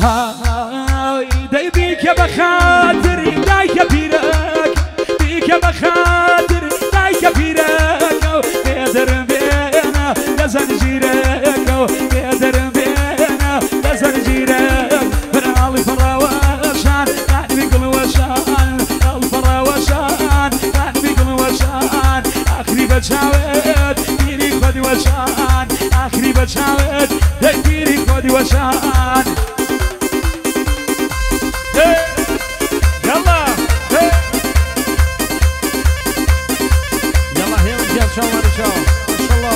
هاي داي بيك يا بخاطر دايك بيرك بيك يا بخاطر دايك بيرك قدر بينا لزنجيرك قدر بينا لزنجيرك فرع الفراوشان قاعد بيقول وشان الفراوشان قاعد بيقول وشان اخري بتشاوت ديري خدي وشان اخري بتشاوت ديري خدي وشان يلا يلا هي رجال شو ما شاء الله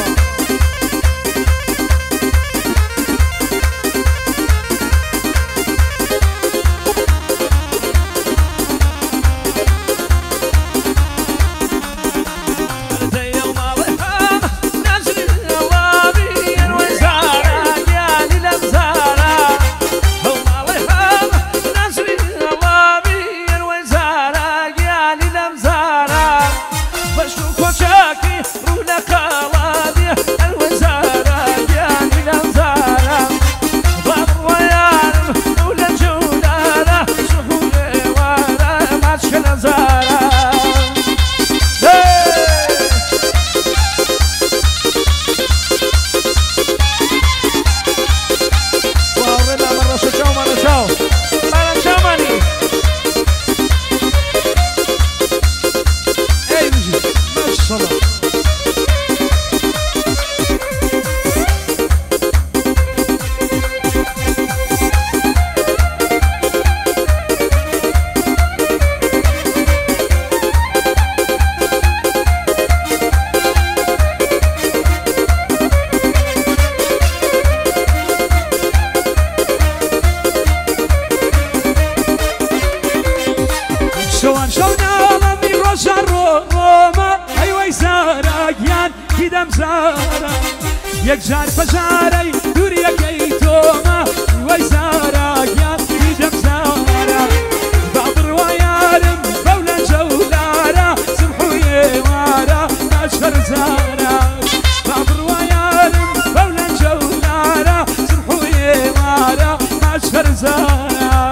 یک جار فجاری دوری کی توما ویزارا یا دیدم زارا بابر ویارم بولا جولارا سمحوی وارا نشر زارا بابر ویارم بولا جولارا سمحوی وارا نشر زارا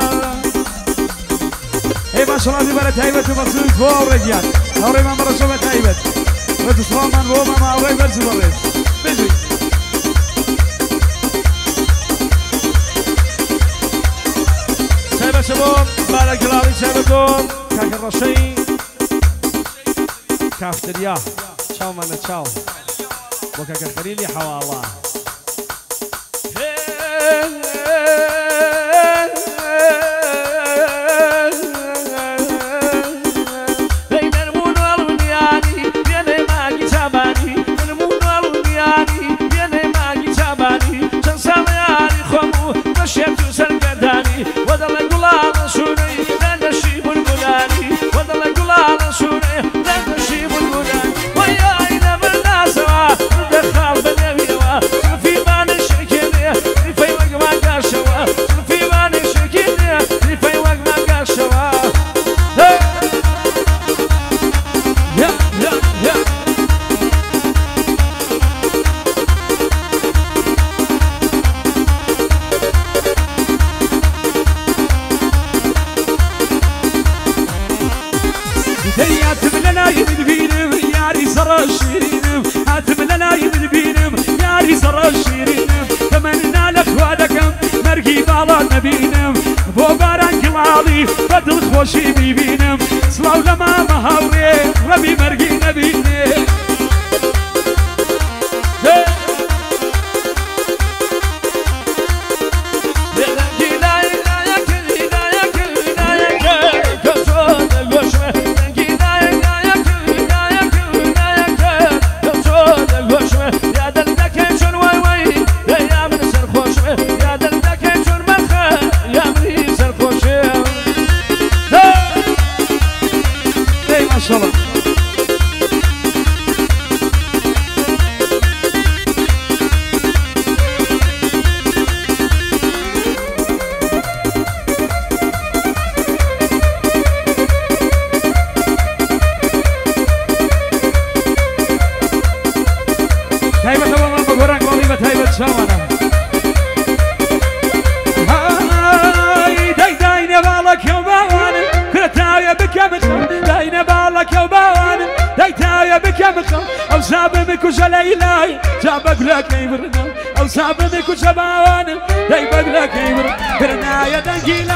ای ماشاءالله دیوار تایبت و مخصوص فور رجال آوری من برای شما تایبت و تصمیم من و ما آوری برزی برز بجی شباب بارك الله فيك شبابكم كاك الرشي كافتريا تشاو مانا تشاو وكاك خليلي حوا الله بدل خوشی میبینم سلاو لما مهاوری ربی مرگی نبینه هيبة والله بقولك والله هيبة شوانا سابم كوش ليلاي جابك لك يبرنا او سابم كوش باوان دايبك لك يبرنا يا دنجيلا